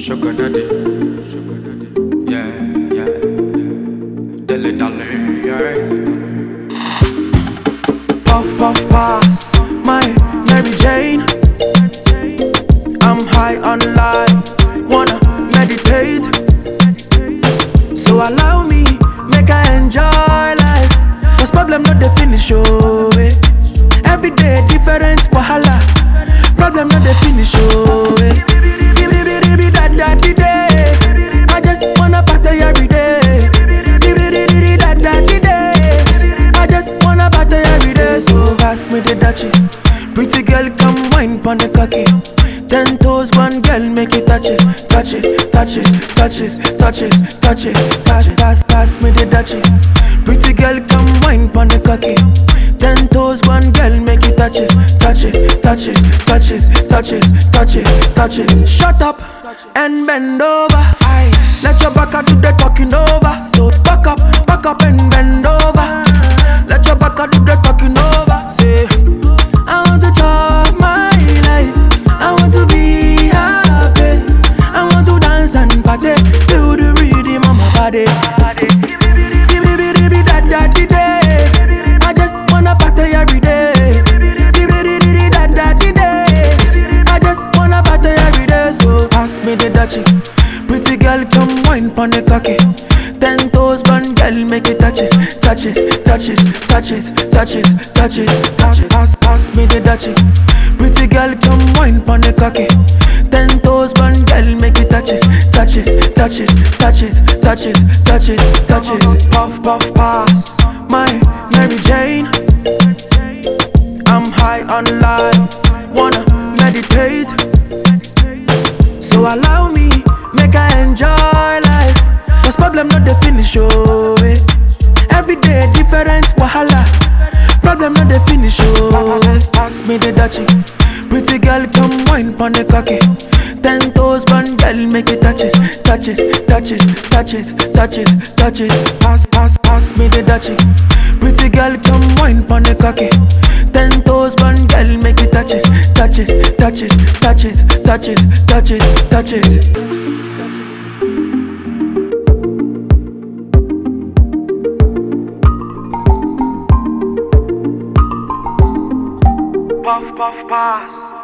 Sugar daddy, yeah, yeah, dilly dally, yeah. Puff puff pass, my Mary Jane. I'm high on life, wanna meditate. So allow me, make I enjoy life. Cause problem not the finish, oh eh. Every day different wahala. Problem not the finish, oh eh. I just wanna party every day. I just wanna party every day. So pass me the dachi. Pretty girl, come wine pon the cocky. 10 toes, one girl, make it touch it, touch it, touch it, touch it, touch it, touch it. Pass me the dachi. Pretty girl, come wine pon the cocky. 10 toes, one girl, make it touch it, touch it, touch it, touch it, touch it, touch it, touch it. Shut up and bend over. Aye. Let your back do the talking over. So back up and bend over. Let your back do the talking over. Say, I want to chop my life. I want to be happy. I want to dance and party. Feel the rhythm of my body. I just wanna party every day. I just wanna party every day. So pass me the dachi. Pretty girl, come wine pon the cocky. 10 toes, one girl, make it touch it, touch it, touch it, touch it, touch it, touch it. Pass me the dachi. Pretty girl, come wine pon the cocky. 10 toes, one girl, make it touch it, touch it, touch it, touch it, touch it, touch it, touch it. Puff puff pass, my Mary Jane. I'm high on life, wanna meditate. So allow me, make I enjoy life. Cause problem not the finish, oh eh. Every day different wahala. Problem not the finish, oh. Pass me the dachi. Pretty girl, come wine pon the cocky. 10 toes, one girl, make it touch it, touch it, touch it, touch it, touch it, touch it. Pass me the dachi. Pretty girl, come wine pon the cocky. 10 toes, one girl, make it touch it, touch it, touch it, touch it, touch it, touch it, touch it. Puff puff pass.